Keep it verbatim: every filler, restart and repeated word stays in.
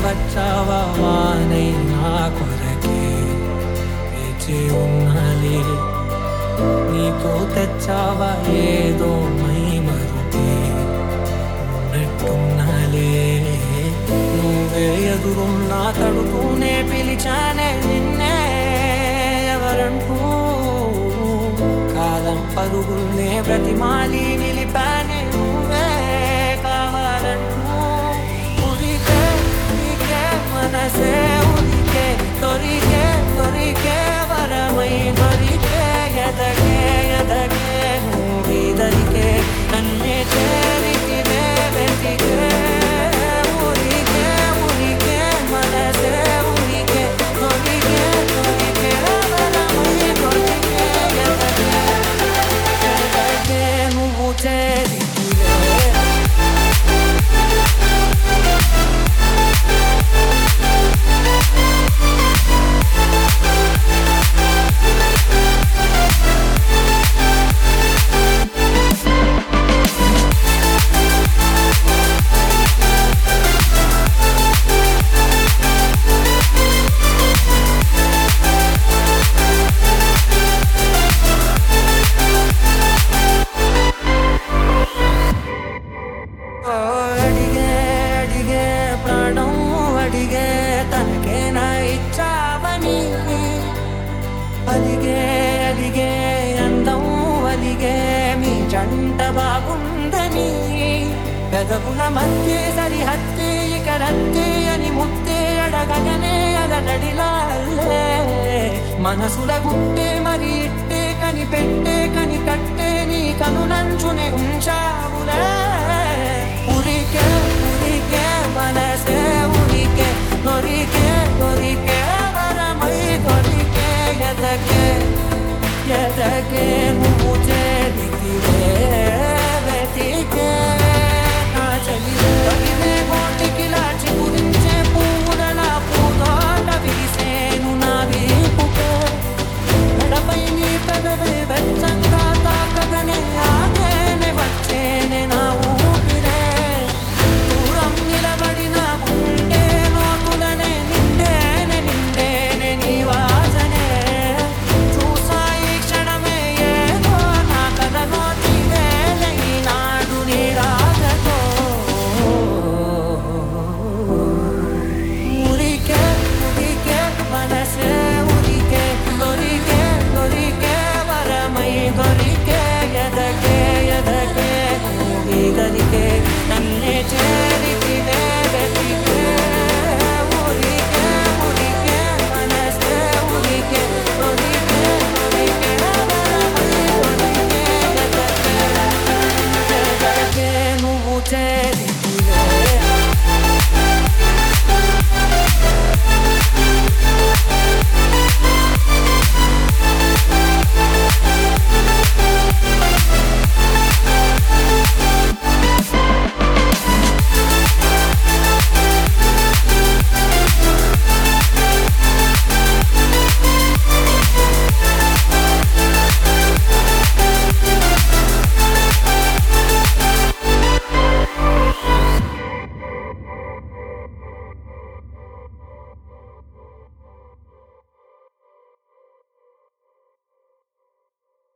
వచ్చావా వానై నా కొరకే వేచి ఉన్నలే నీతో తెచ్చావా ఏదో మై మరుపే ఉన్నట్టున్నలే నువ్వే ఎదురున్నా తడుతూనే పిలిచానే నిన్నే ఎవరంటూ కాలం పరుగుల్నే బ్రతిమాలి నిలిపానే నువ్వే కావాలంటూ ఉరికే నీకే మనసే ఉరికే దొరికే దొరికే వరమై దొరికే ఎదగే ఎదగే నువ్విదరికే నన్నే చేరితివే వెతికే ఉరికే ఉరికే మనసే ఉరికే దొరికే దొరికే వరమై దొరికే ఎదగే ఎదగే నువ్వు చేరితివే అడిగే అడిగే ప్రాణం అడిగే తనకే నా ఇచ్చావని అడిగే అడిగే అందం అడిగే మీ జంట బాగుందని పెదవుల మధ్య సరిహద్దే ఇక రద్దే అని ముద్దే అడగగనే అదడిలాలే మనసుల గుట్టే మరి ఇట్టే కని పెట్టే కని కట్టే నీ కనులంచునే ఉంచావులే